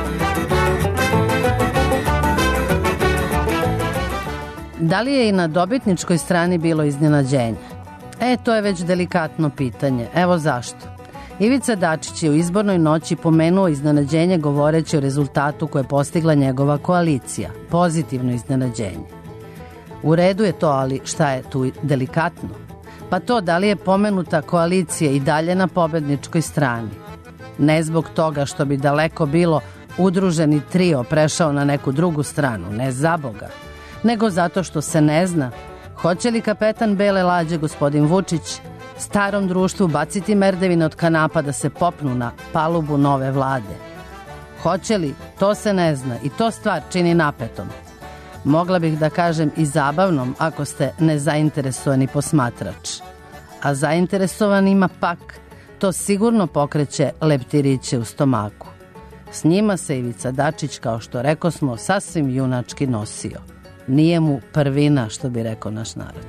Da li je i na dobitničkoj strani bilo iznenađenja? To je već delikatno pitanje. Evo zašto. Ivica Dačić je u izbornoj noći pomenuo iznenađenje govoreći o rezultatu koje je postigla njegova koalicija. Pozitivno iznenađenje. U redu je to, ali šta je tu delikatno? Pa to da li je pomenuta koalicija i dalje na pobedničkoj strani. Ne zbog toga što bi daleko bilo udruženi trio prešao na neku drugu stranu, ne za Boga, nego zato što se ne zna hoće li kapetan Bele lađe gospodin Vučić starom društvu baciti merdevine od kanapa da se popnu na palubu nove vlade. Hoće li, to se ne zna i to stvar čini napetom. Mogla bih da kažem i zabavnom ako ste nezainteresovani posmatrač. A zainteresovanima pak to sigurno pokreće leptiriće u stomaku. S njima se Ivica Dačić, kao što rekosmo, sasvim junački nosio. Nije mu prvina, što bi rekao naš narod.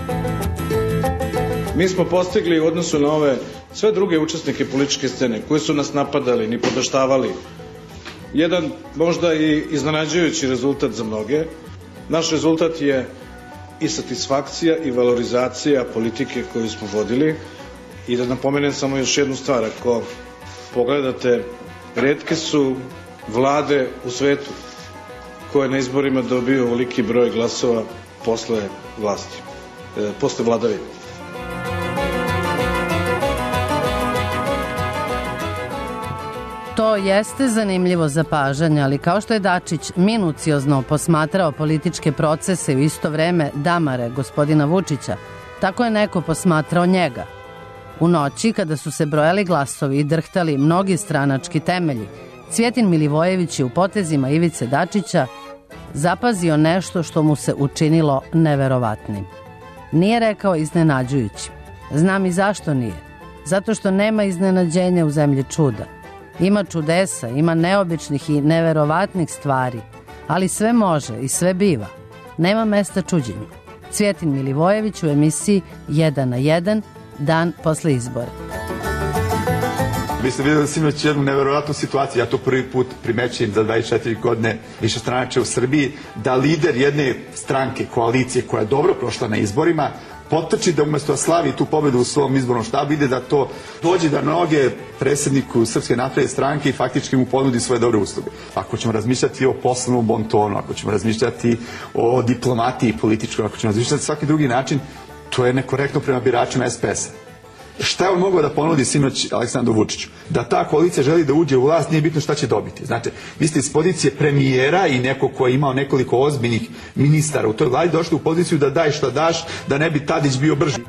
Mi smo postigli u odnosu na ove sve druge učesnike političke scene koji su nas napadali, ni podaštavali, jedan možda i iznenađujući rezultat za mnoge. Naš rezultat je i satisfakcija i valorizacija politike koju smo vodili. I da napomenem samo još jednu stvar, ako pogledate, retke su vlade u svetu koje na izborima dobiju ovoliki broj glasova posle vlasti, posle vladavine.
To jeste zanimljivo zapažanje, ali kao što je Dačić minuciozno posmatrao političke procese u isto vreme damare gospodina Vučića, tako je neko posmatrao njega. U noći, kada su se brojali glasovi i drhtali mnogi stranački temelji, Cvjetin Milivojević je u potezima Ivice Dačića zapazio nešto što mu se učinilo neverovatnim. Nije rekao iznenađujućim. Znam i zašto nije. Zato što nema iznenađenja u zemlji čuda. Ima čudesa, ima neobičnih i neverovatnih stvari, ali sve može i sve biva. Nema mesta čuđenju. Cvjetin Milivojević u emisiji 1 na 1, dan posle izbora.
Vi ste vidjeli sinoć jednu neverovatnu situaciju, ja to prvi put primećujem za 24 godine višestranačja u Srbiji, da lider jedne stranke, koalicije koja je dobro prošla na izborima, potrči da umesto da slavi tu pobedu u svom izbornom štabu, ide da to dođe da noge predsjedniku Srpske napredne stranke i faktički mu ponudi svoje dobre usluge. Ako ćemo razmišljati o poslovnom bontonu, ako ćemo razmišljati o diplomatiji političkoj, ako ćemo razmišljati svaki drugi način, to je nekorektno prema biračima SPS-a. Šta je on mogao da ponudi sinoć Aleksandru Vučiću? Da ta koalicija želi da uđe u vlast, nije bitno šta će dobiti. Znači, vi ste iz pozicije premijera i neko ko je imao nekoliko ozbiljnih ministara u toj vladi došli u poziciju da daj šta daš, da ne bi Tadić bio brži.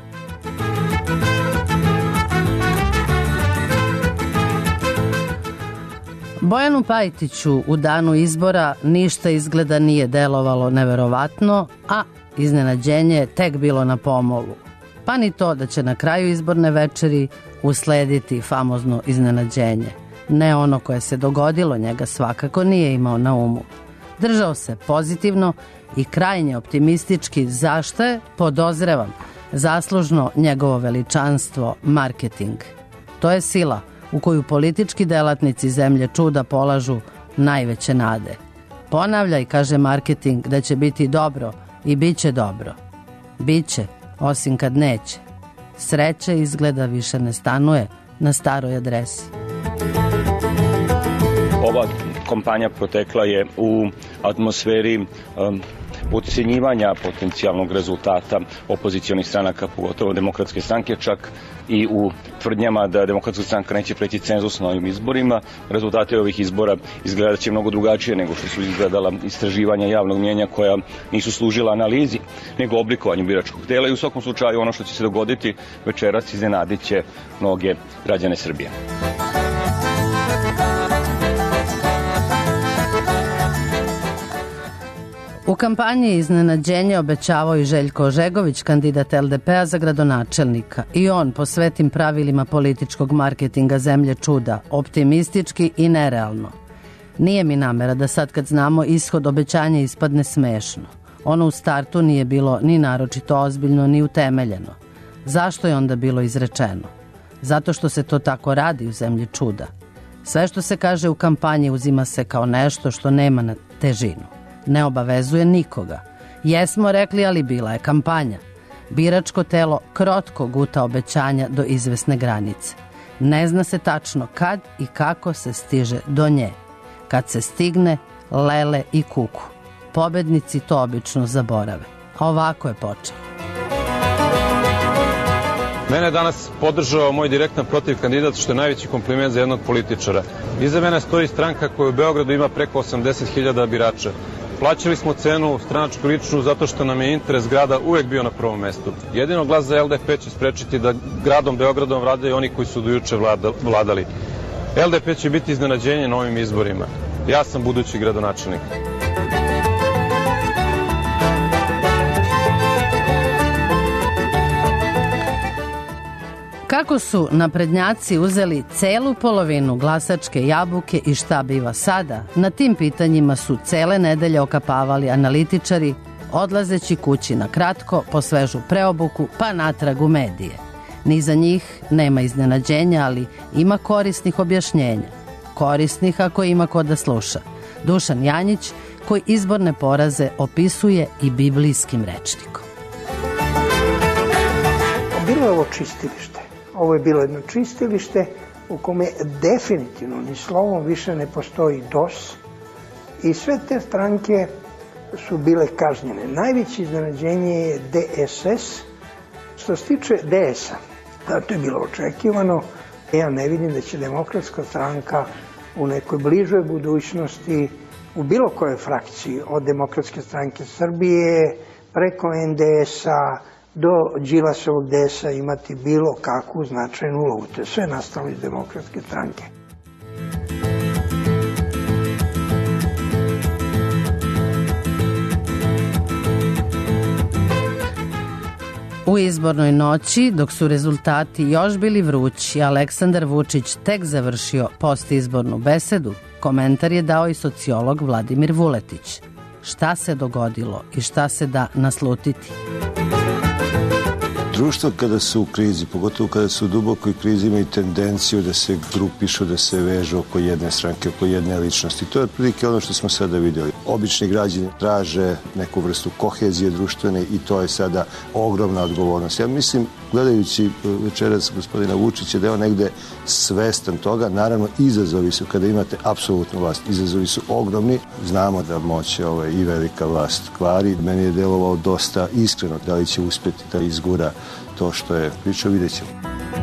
Bojanu Pajtiću u danu izbora ništa izgleda nije delovalo neverovatno, a iznenađenje je tek bilo na pomolu. Pa ni to da će na kraju izborne večeri uslediti famozno iznenađenje. Ne ono koje se dogodilo, njega svakako nije imao na umu. Držao se pozitivno i krajnje optimistički, zašto je, podozrevam, zaslužno njegovo veličanstvo marketing. To je sila u koju politički delatnici zemlje čuda polažu najveće nade. Ponavlja i kaže marketing da će biti dobro i bit će dobro. Biće, osim kad neće. Sreće izgleda više ne stanuje na staroj adresi.
Ova kampanja protekla je u atmosferi podcjenjivanja potencijalnog rezultata opozicionih stranaka, pogotovo Demokratske stranke, čak i u tvrdnjama da Demokratska stranka neće preći cenzus na ovim izborima. Rezultate ovih izbora izgledat će mnogo drugačije nego što su izgledala istraživanja javnog mnjenja koja nisu služila analizi, nego oblikovanju biračkog tela i u svakom slučaju ono što će se dogoditi večeras iznenadit će mnoge građane Srbije.
U kampanji iznenađenje obećavao i Željko Ožegović, kandidat LDP-a za gradonačelnika. I on, po svetim pravilima političkog marketinga zemlje čuda, optimistički i nerealno. Nije mi namera da sad kad znamo ishod obećanja ispadne smešno. Ono u startu nije bilo ni naročito ozbiljno, ni utemeljeno. Zašto je onda bilo izrečeno? zato što se to tako radi u zemlji čuda. Sve što se kaže u kampanji uzima se kao nešto što nema na težinu. Ne obavezuje nikoga. Jesmo rekli, ali bila je kampanja. Biračko telo krotko guta obećanja do izvesne granice. Ne zna se tačno kad i kako se stiže do nje. Kad se stigne, lele i kuku. Pobednici to obično zaborave. A ovako je počelo.
Mene je danas podržao moj direktan protiv kandidat, što je najveći kompliment za jednog političara. Iza mene stoji stranka koja u Beogradu ima preko 80.000 birača. Plaćali smo cenu stranačku ličnu zato što nam je interes grada uvek bio na prvom mestu. Jedino glas za LDP će sprečiti da gradom Beogradom vladaju oni koji su do juče vladali. LDP će biti iznenađenje na ovim izborima. Ja sam budući gradonačelnik.
Kako su naprednjaci uzeli celu polovinu glasačke jabuke i šta biva sada, na tim pitanjima su cele nedelje okapavali analitičari, odlazeći kući na kratko, po svežu preobuku, pa natrag u medije. Ni za njih nema iznenađenja, ali ima korisnih objašnjenja. Korisnih ako ima ko da sluša. Dušan Janjić, koji izborne poraze opisuje i biblijskim rečnikom.
Bilo je ovo čistilište. Ovo je bilo jedno čistilište u kome definitivno ni slovom više ne postoji DOS i sve te stranke su bile kažnjene. Najveće iznenađenje je DSS. Što se tiče DS-a, to je bilo očekivano. Ja ne vidim da će Demokratska stranka u nekoj bližoj budućnosti u bilo kojoj frakciji od Demokratske stranke Srbije preko NDS-a do Đilasovog DS-a imati bilo kakvu značajnu ulogu. To je sve nastalo iz Demokratske stranke.
U izbornoj noći, dok su rezultati još bili vrući, Aleksandar Vučić tek završio postizbornu besedu, komentar je dao i sociolog Vladimir Vuletić. Šta se dogodilo i šta se da naslutiti?
Društvo kada su u krizi, pogotovo kada su u dubokoj krizi, imaju tendenciju da se grupišu, da se vežu oko jedne stranke, oko jedne ličnosti. To je otprilike ono što smo sada vidjeli. Obični građani traže neku vrstu kohezije društvene i to je sada ogromna odgovornost. Ja mislim, gledajući večeras gospodina Vučića, da je on negde svestan toga. Naravno, izazovi su, kada imate apsolutnu vlast, izazovi su ogromni. Znamo da moć i velika vlast kvari. Meni je delovao dosta iskreno. Da li će uspjeti da izgura to što je pričao, vidjet ćemo.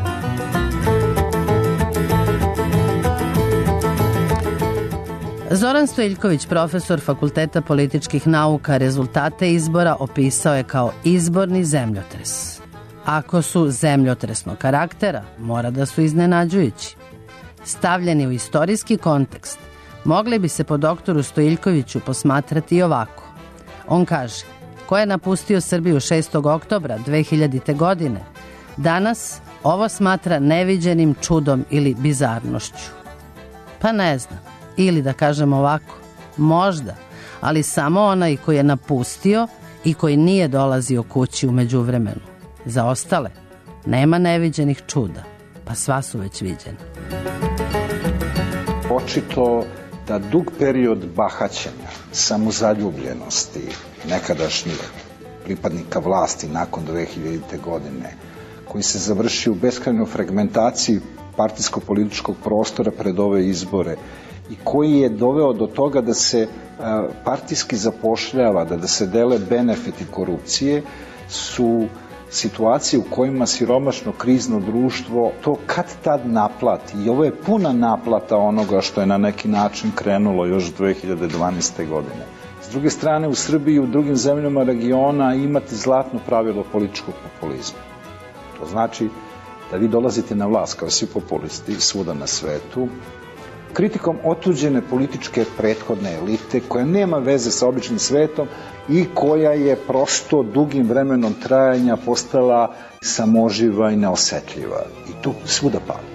Zoran Stojiljković, profesor Fakulteta političkih nauka, rezultate izbora opisao je kao izborni zemljotres. Ako su zemljotresnog karaktera, mora da su iznenađujući. Stavljeni u istorijski kontekst, mogli bi se po doktoru Stojiljkoviću posmatrati i ovako. On kaže, ko je napustio Srbiju 6. oktobra 2000. godine, danas ovo smatra neviđenim čudom ili bizarnošću. Pa ne znam, ili da kažem ovako, možda, ali samo onaj koji je napustio i koji nije dolazio kući u međuvremenu. Za ostale, nema neviđenih čuda, pa sva su već viđena.
Očito da dug period bahaćenja, samozaljubljenosti nekadašnjih pripadnika vlasti nakon 2000. godine, koji se završio u beskrajnoj fragmentaciji partijsko-političkog prostora pred ove izbore i koji je doveo do toga da se partijski zapošljava, da se dele benefiti korupcije, su situacije u kojima siromašno krizno društvo to kad tad naplati. I ovo je puna naplata onoga što je na neki način krenulo još 2012. godine. S druge strane, u Srbiji i u drugim zemljama regiona imate zlatno pravilo političkog populizma. To znači da vi dolazite na vlast kao svi populisti svuda na svetu, kritikom otuđene političke prethodne elite koja nema veze sa običnim svetom i koja je prosto dugim vremenom trajanja postala samoživa i neosetljiva. I tu svuda pali.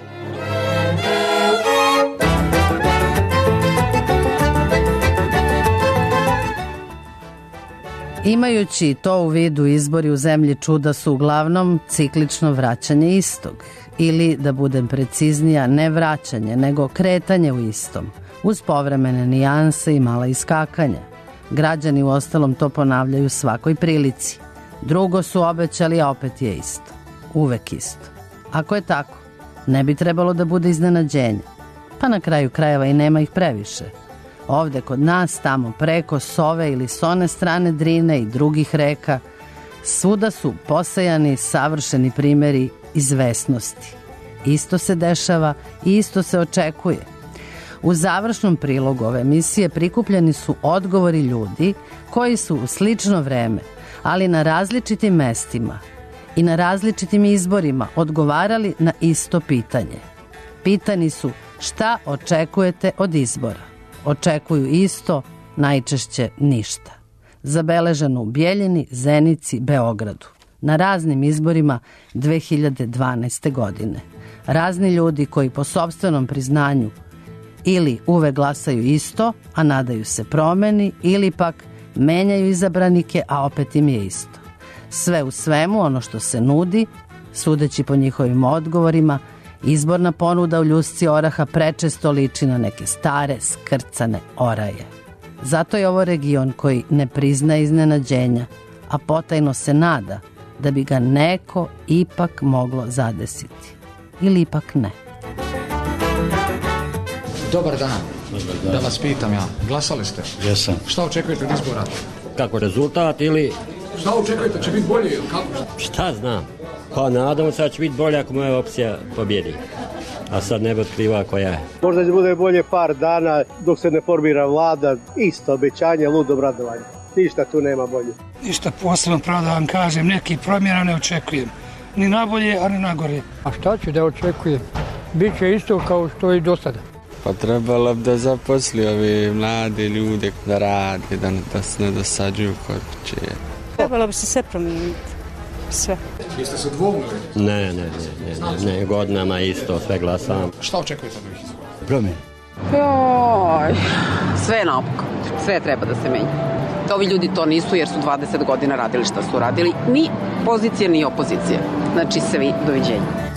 Imajući to u vidu, izbori u zemlji čuda su uglavnom ciklično vraćanje istog.
ili, da budem preciznija, ne vraćanje, nego kretanje u istom, uz povremene nijanse i mala iskakanja. Građani u ostalom to ponavljaju svakoj prilici. Drugo su obećali, a opet je isto. Uvek isto. Ako je tako, ne bi trebalo da bude iznenađenja. Pa na kraju krajeva i nema ih previše. Ovde kod nas, tamo preko Sove ili s one strane Drine i drugih reka, svuda su posejani savršeni primjeri izvesnosti. Isto se dešava i isto se očekuje. U završnom prilogu ove emisije prikupljeni su odgovori ljudi koji su u slično vreme, ali na različitim mestima i na različitim izborima odgovarali na isto pitanje. Pitani su šta očekujete od izbora. Očekuju isto, najčešće ništa. Zabeleženo u Bjeljini, Zenici, Beogradu. Na raznim izborima 2012. godine. Razni ljudi koji po sopstvenom priznanju ili uvek glasaju isto, a nadaju se promeni, ili pak menjaju izabranike, a opet im je isto. Sve u svemu, ono što se nudi, sudeći po njihovim odgovorima, izborna ponuda u ljusci oraha prečesto liči na neke stare, skrcane oraje. Zato je ovo region koji ne priznaje iznenađenja, a potajno se nada da bi ga neko ipak moglo zadesiti. Ili ipak ne.
Dobar dan. Da vas pitam ja, glasali ste?
Jesam.
Šta očekujete od izbora?
Kako rezultat ili...
Šta očekujete, će biti bolje ili kako?
Šta znam. Pa nadamo se da će biti bolje ako moja opcija pobjedi. A sad ne bi otkriva koja je.
Možda će bude bolje par dana dok se ne formira vlada. Isto obećanje, ludo bradovanje. Ništa tu nema bolje.
Ništa posebno, pravo da vam kažem, neki promjena ne očekujem. Ni nabolje, a ni nagore.
A šta ću da očekujem? Biće isto kao što i do sada.
Pa trebalo bi da zaposli ovi mlade ljude da rade, da se ne dosađuju kod kuće.
Trebalo bi se sve promijeniti. Sve.
Jeste se dvoumili?
Ne, godinama isto, sve glasam.
Šta očekujete od ovih izbora?
Promjeni.
Joj, sve je naopako. Sve treba da se menja. Ovi ljudi to nisu jer su 20 godina radili šta su radili. Ni pozicija, ni opozicija. Znači, svi, doviđenja.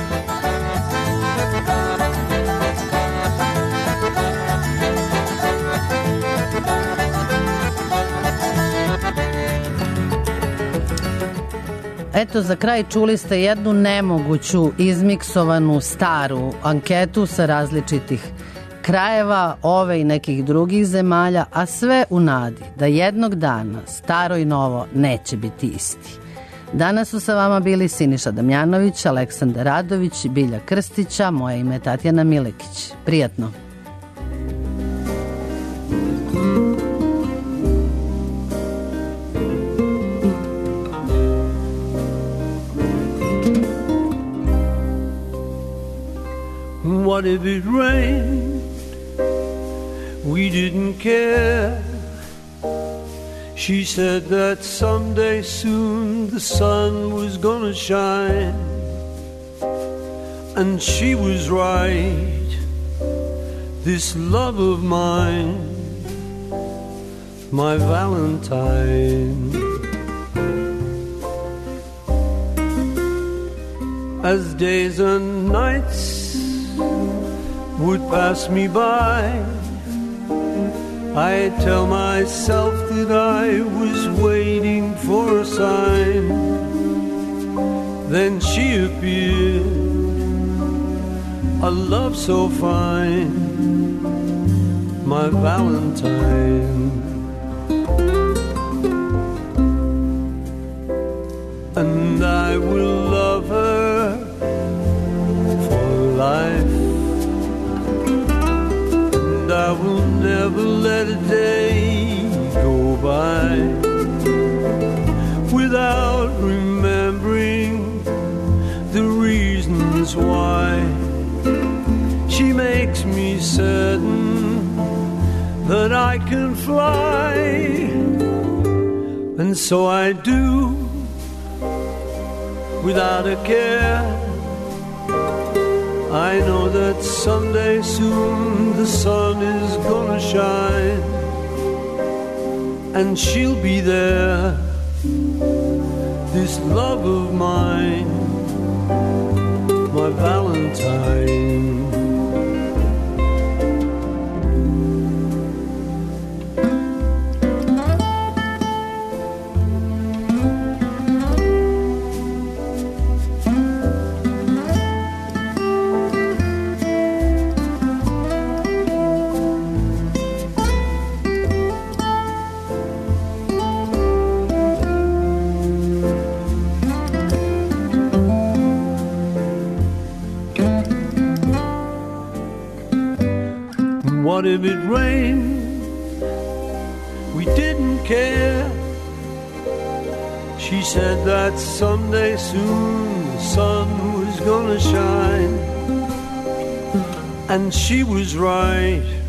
Eto, za kraj čuli ste jednu nemoguću, izmiksovanu, staru anketu sa različitih krajeva ove i nekih drugih zemalja, a sve u nadi da jednog dana staro i novo neće biti isti. Danas su sa vama bili Siniša Damjanović, Aleksandar Radović, Bilja Krstića, moje ime je Tatjana Milekić. Prijatno.
What if it rained? We didn't care. She said that someday soon the sun was gonna shine. And she was right. This love of mine, my Valentine. As days and nights would pass me by, I tell myself that I was waiting for a sign. Then she appeared, a love so fine, my Valentine. And I will love her for life. I will never let a day go by without remembering the reasons why. She makes me certain that I can fly, and so I do without a care. I know that someday soon the sun is gonna shine, and she'll be there, this love of mine, my Valentine. What if it rained? We didn't care. She said that someday soon the sun was gonna shine. And she was right.